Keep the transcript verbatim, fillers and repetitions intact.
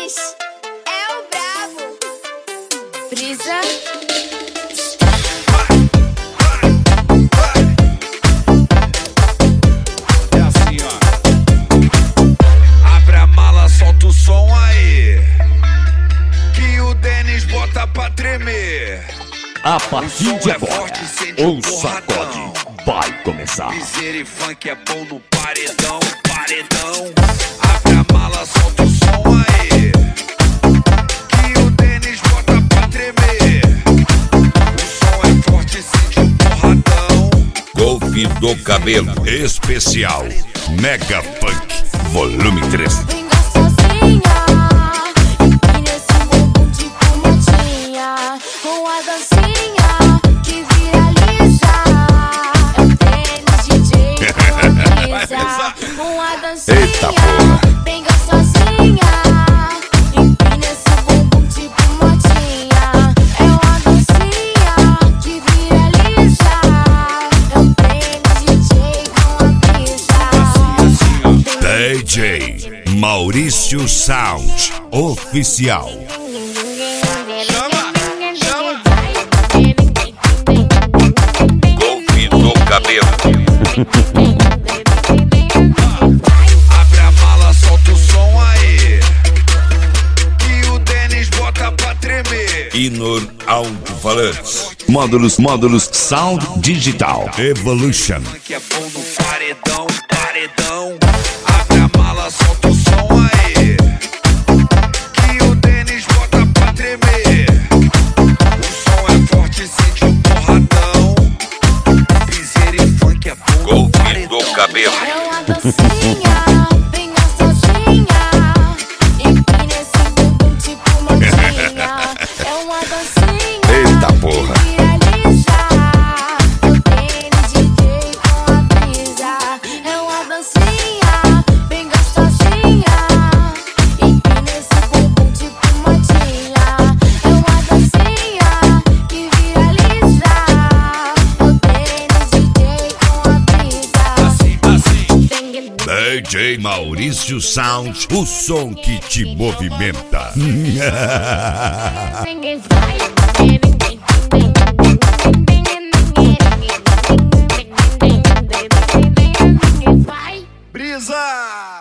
nós é o brabo. Brisa. É assim, ó. Abre a mala, solta o som aí, que o Denis bota pra tremer. A partir de agora, o sacode vai começar. Piseira e funk é bom no paredão, paredão. Abre a mala, solta o som aí, que o Denis bota pra tremer. O som é forte, sente um porradão. Golpe do cabelo especial Mega Funk Volume três. Venga sozinha, e nesse bumbum tipo motinha. Uma dancinha que viraliza. É o Denis D J com a brisa. Uma dancinha. Eita porra. Venga sozinha, e nesse bumbum tipo motinha. É uma dancinha que viraliza. É o Denis D J com a brisa. D J Maurício Sound Oficial. Chama, chama. Golpe do cabelo. Abre a mala, solta o som aí, que o Denis bota pra tremer. Inor Alto-Falantes. Módulos, módulos, sound digital. Evolution. Que é bom no paredão, paredão. Abre a mala, solta o som aí, que o Denis bota pra tremer. O som é forte, sente um porradão. Piseira e funk é bom no Golpe paredão. do cabelo. É uma dancinha, venga sozinha, e nesse bumbum tipo motinha. É uma dancinha. Eita porra. Que viraliza. É o Denis D J com a brisa. É uma dancinha, venga sozinha, e nesse bumbum tipo motinha. É uma dancinha que viraliza. É o Denis D J com a brisa. Assim, assim. D J Maurício Sound, o som que te movimenta. Ninguém vai. Brisa!